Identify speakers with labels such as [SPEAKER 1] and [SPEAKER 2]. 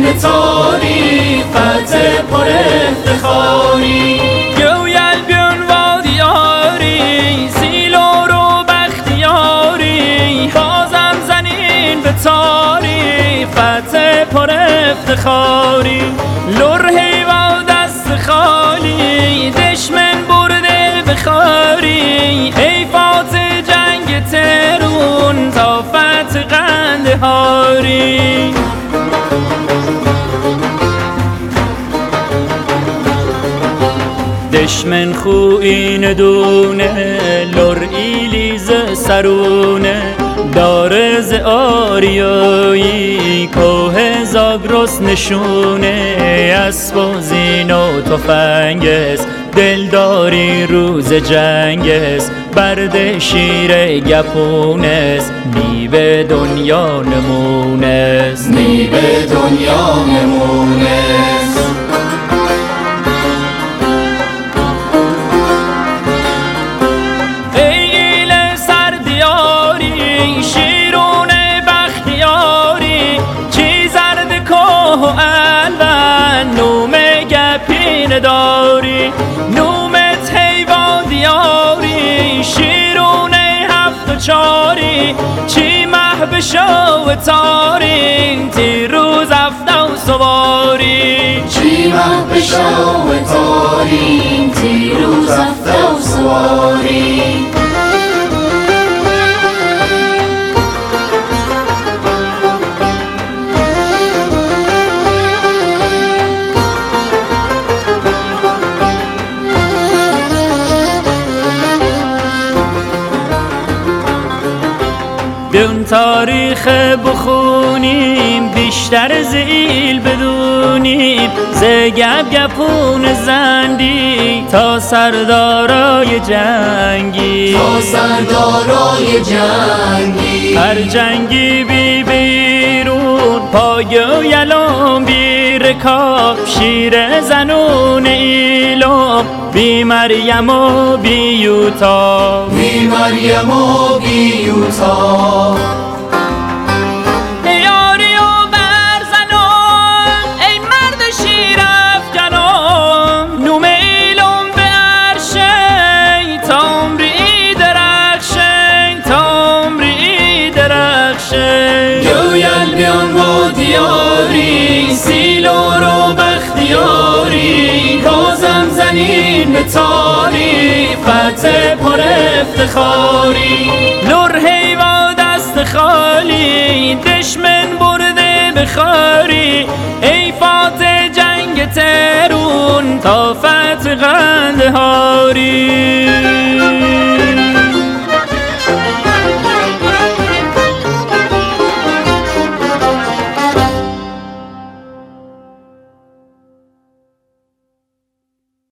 [SPEAKER 1] تاری فتح پر افتخاری
[SPEAKER 2] گویل بیون وادیاری سیلور و بختیاری بازم زنین به تاری فتح پر افتخاری لرهی و دست خالی دشمن برده بخاری ای فاتح جنگ ترون تا فتح قندهاری دشمن خوین دونه لر ایلیز سرونه داره ز آریایی کوه زاگرس نشونه اسب و زین و تفنگس دلداری روز جنگس برد شیر گپونس نی به دنیا نمونس
[SPEAKER 1] نی به دنیا نمونس
[SPEAKER 2] داری نومت حیوان دیاری شیرونه هفت و چاری چی محب شو تاری تیروز افته و سواری
[SPEAKER 1] چی محب شو تاری تیروز افته و سواری
[SPEAKER 2] بیون تاریخ بخونیم بیشتر زیل بدونیم ز گپ گپون زندی تا سردارای جنگی
[SPEAKER 1] تا سردارای جنگی
[SPEAKER 2] هر جنگی بی بیرون پای و یلم بی رکاب شیر زنون ایلم بی مریم و بی یوتا
[SPEAKER 1] بی مریم و بی یوتا
[SPEAKER 2] یاری و برزنم ای مرد شیر افکنم نوم ایلم به عرشه تا عمری درخشه تا عمری درخشه
[SPEAKER 1] گویل بیان و دیاری سیلور و بختیاری بازم زنین به تاری فتح پر افتخاری
[SPEAKER 2] لرهی و دست خالی دشمن برده بخاری ای فاتح جنگ ترون تا فتح قندهاری